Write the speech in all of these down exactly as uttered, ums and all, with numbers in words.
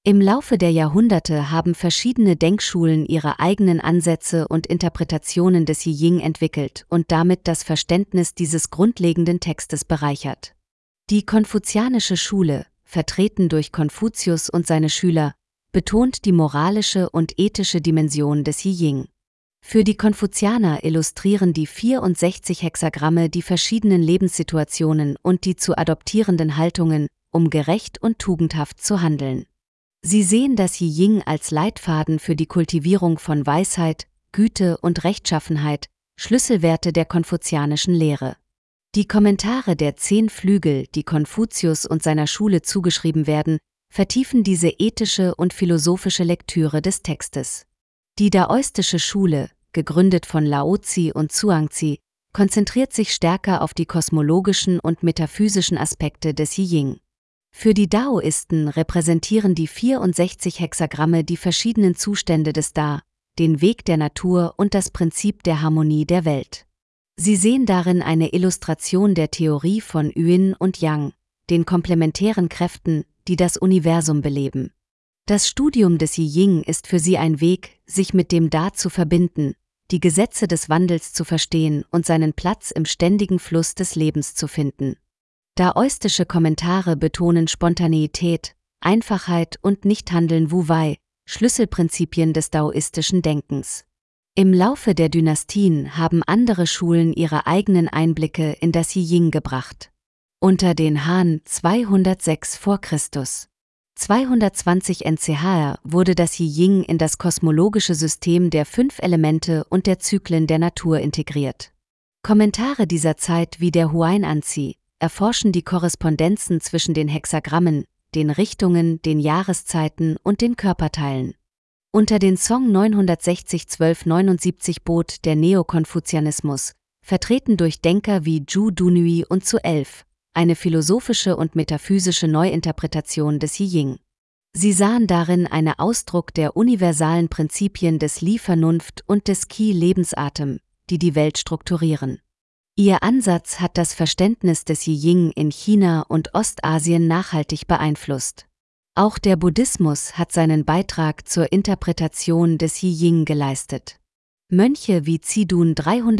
Im Laufe der Jahrhunderte haben verschiedene Denkschulen ihre eigenen Ansätze und Interpretationen des I Ching entwickelt und damit das Verständnis dieses grundlegenden Textes bereichert. Die konfuzianische Schule, vertreten durch Konfuzius und seine Schüler, betont die moralische und ethische Dimension des I Ching. Für die Konfuzianer illustrieren die vierundsechzig Hexagramme die verschiedenen Lebenssituationen und die zu adoptierenden Haltungen, um gerecht und tugendhaft zu handeln. Sie sehen das I Ching als Leitfaden für die Kultivierung von Weisheit, Güte und Rechtschaffenheit, Schlüsselwerte der konfuzianischen Lehre. Die Kommentare der zehn Flügel, die Konfuzius und seiner Schule zugeschrieben werden, vertiefen diese ethische und philosophische Lektüre des Textes. Die daoistische Schule, gegründet von Laozi und Zhuangzi, konzentriert sich stärker auf die kosmologischen und metaphysischen Aspekte des I Ching. Für die Daoisten repräsentieren die vierundsechzig Hexagramme die verschiedenen Zustände des Da, den Weg der Natur und das Prinzip der Harmonie der Welt. Sie sehen darin eine Illustration der Theorie von Yin und Yang, den komplementären Kräften, die das Universum beleben. Das Studium des I Ching ist für sie ein Weg, sich mit dem Da zu verbinden, die Gesetze des Wandels zu verstehen und seinen Platz im ständigen Fluss des Lebens zu finden. Daoistische Kommentare betonen Spontaneität, Einfachheit und Nichthandeln Wu-Wei, Schlüsselprinzipien des daoistischen Denkens. Im Laufe der Dynastien haben andere Schulen ihre eigenen Einblicke in das I Ching gebracht. Unter den Han zweihundertsechs vor Christus. zweihundertzwanzig N C H R wurde das I Ching in das kosmologische System der fünf Elemente und der Zyklen der Natur integriert. Kommentare dieser Zeit wie der Huainanzi erforschen die Korrespondenzen zwischen den Hexagrammen, den Richtungen, den Jahreszeiten und den Körperteilen. Unter den Song neunhundertsechzig zwölf neunundsiebzig bot der Neokonfuzianismus, vertreten durch Denker wie Zhu Dunhui und Zhu Elf, eine philosophische und metaphysische Neuinterpretation des I Ching. Sie sahen darin einen Ausdruck der universalen Prinzipien des Li Vernunft und des Qi Lebensatem, die die Welt strukturieren. Ihr Ansatz hat das Verständnis des I Ching in China und Ostasien nachhaltig beeinflusst. Auch der Buddhismus hat seinen Beitrag zur Interpretation des I Ching geleistet. Mönche wie Zidun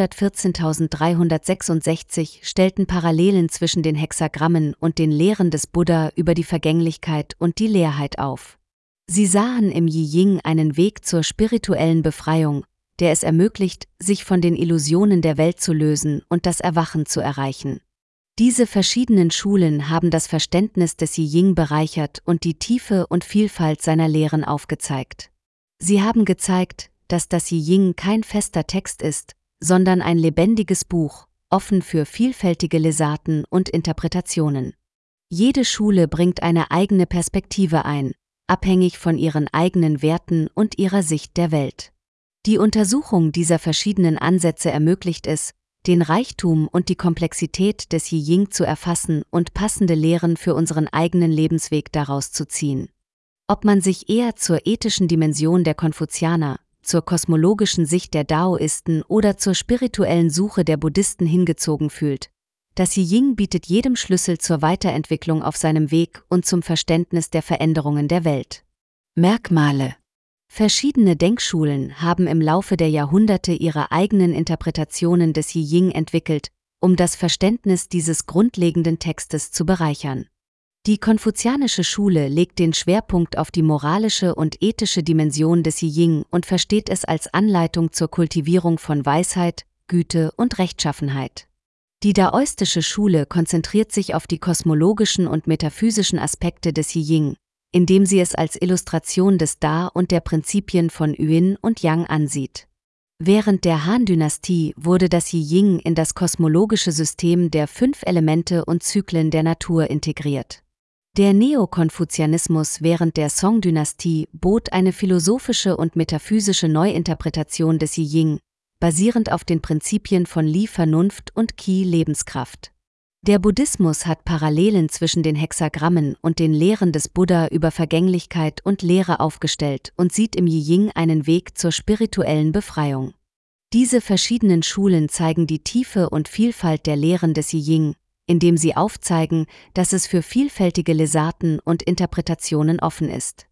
dreihundertvierzehntausenddreihundertsechsundsechzig stellten Parallelen zwischen den Hexagrammen und den Lehren des Buddha über die Vergänglichkeit und die Leerheit auf. Sie sahen im I Ching einen Weg zur spirituellen Befreiung, der es ermöglicht, sich von den Illusionen der Welt zu lösen und das Erwachen zu erreichen. Diese verschiedenen Schulen haben das Verständnis des I Ching bereichert und die Tiefe und Vielfalt seiner Lehren aufgezeigt. Sie haben gezeigt, dass das I Ching kein fester Text ist, sondern ein lebendiges Buch, offen für vielfältige Lesarten und Interpretationen. Jede Schule bringt eine eigene Perspektive ein, abhängig von ihren eigenen Werten und ihrer Sicht der Welt. Die Untersuchung dieser verschiedenen Ansätze ermöglicht es, den Reichtum und die Komplexität des I Ching zu erfassen und passende Lehren für unseren eigenen Lebensweg daraus zu ziehen. Ob man sich eher zur ethischen Dimension der Konfuzianer, zur kosmologischen Sicht der Daoisten oder zur spirituellen Suche der Buddhisten hingezogen fühlt, das I Ching bietet jedem Schlüssel zur Weiterentwicklung auf seinem Weg und zum Verständnis der Veränderungen der Welt. Merkmale: Verschiedene Denkschulen haben im Laufe der Jahrhunderte ihre eigenen Interpretationen des I Ching entwickelt, um das Verständnis dieses grundlegenden Textes zu bereichern. Die konfuzianische Schule legt den Schwerpunkt auf die moralische und ethische Dimension des I Ching und versteht es als Anleitung zur Kultivierung von Weisheit, Güte und Rechtschaffenheit. Die daoistische Schule konzentriert sich auf die kosmologischen und metaphysischen Aspekte des I Ching, indem sie es als Illustration des Da und der Prinzipien von Yin und Yang ansieht. Während der Han-Dynastie wurde das I Ching in das kosmologische System der fünf Elemente und Zyklen der Natur integriert. Der Neokonfuzianismus während der Song-Dynastie bot eine philosophische und metaphysische Neuinterpretation des I Ching, basierend auf den Prinzipien von Li Vernunft und Qi Lebenskraft. Der Buddhismus hat Parallelen zwischen den Hexagrammen und den Lehren des Buddha über Vergänglichkeit und Lehre aufgestellt und sieht im I Ching einen Weg zur spirituellen Befreiung. Diese verschiedenen Schulen zeigen die Tiefe und Vielfalt der Lehren des I Ching, indem sie aufzeigen, dass es für vielfältige Lesarten und Interpretationen offen ist.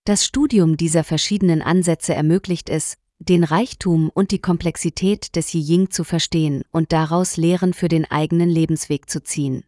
Das Studium dieser verschiedenen Ansätze ermöglicht es, den Reichtum und die Komplexität des Yi Jing zu verstehen und daraus Lehren für den eigenen Lebensweg zu ziehen.